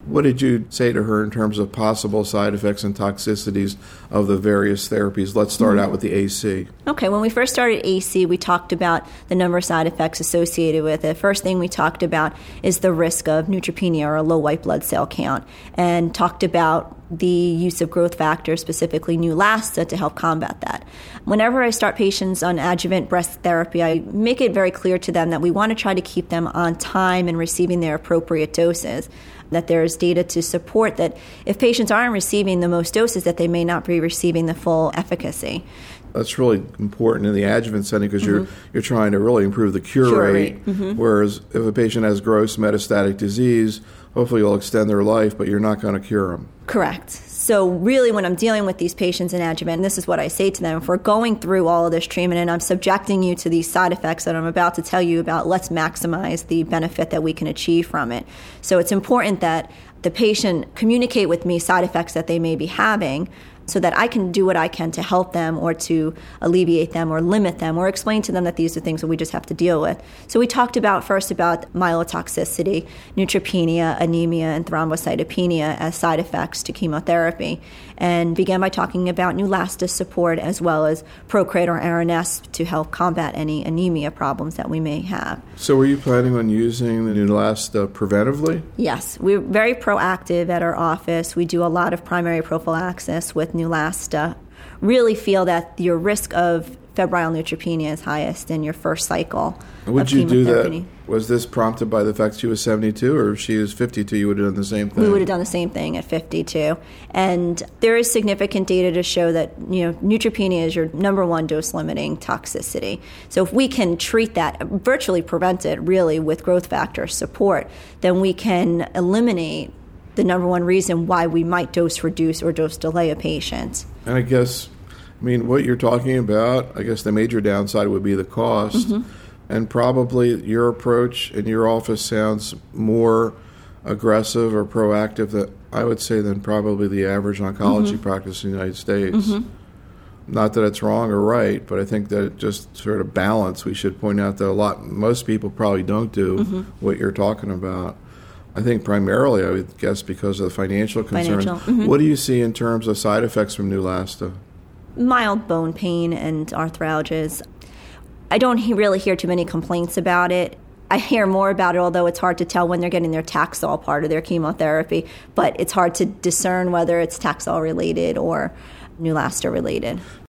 What did you say to her in terms of possible side effects and toxicities of the various therapies? Let's start out with the AC. Okay, when we first started AC, we talked about the number of side effects associated with it. First thing we talked about is the risk of neutropenia or a low white blood cell count, and talked about the use of growth factors, specifically Neulasta, to help combat that. Whenever I start patients on adjuvant breast therapy, I make it very clear to them that we want to try to keep them on time and receiving their appropriate doses, that there is data to support that if patients aren't receiving the most doses, that they may not be receiving the full efficacy. That's really important in the adjuvant setting because you're trying to really improve the cure rate. Whereas if a patient has gross metastatic disease, hopefully you'll extend their life, but you're not going to cure them. Correct. So really when I'm dealing with these patients in adjuvant, and this is what I say to them, if we're going through all of this treatment and I'm subjecting you to these side effects that I'm about to tell you about, let's maximize the benefit that we can achieve from it. So it's important that the patient communicate with me side effects that they may be having, so that I can do what I can to help them or to alleviate them or limit them or explain to them that these are things that we just have to deal with. So we talked first about myelotoxicity, neutropenia, anemia, and thrombocytopenia as side effects to chemotherapy, and began by talking about Neulasta support as well as Procrit or Aranesp to help combat any anemia problems that we may have. So were you planning on using the Neulasta preventively? Yes. We're very proactive at our office. We do a lot of primary prophylaxis with Neulasta. Really feel that your risk of febrile neutropenia is highest in your first cycle Would of you do chemotherapy. that? Was this prompted by the fact she was 72, or if she was 52, you would have done the same thing? We would have done the same thing at 52. And there is significant data to show that, neutropenia is your number one dose-limiting toxicity. So if we can treat that, virtually prevent it, really, with growth factor support, then we can eliminate the number one reason why we might dose reduce or dose delay a patient. And I guess, what you're talking about, I guess the major downside would be the cost. And probably your approach in your office sounds more aggressive or proactive, I would say, than probably the average oncology practice in the United States. Not that it's wrong or right, but I think that just sort of balance, we should point out that most people probably don't do what you're talking about. I think primarily, I would guess, because of the financial concerns. What do you see in terms of side effects from Neulasta? Mild bone pain and arthralgias. I don't really hear too many complaints about it. I hear more about it, although it's hard to tell when they're getting their Taxol part of their chemotherapy, but it's hard to discern whether it's Taxol related or Neulasta related.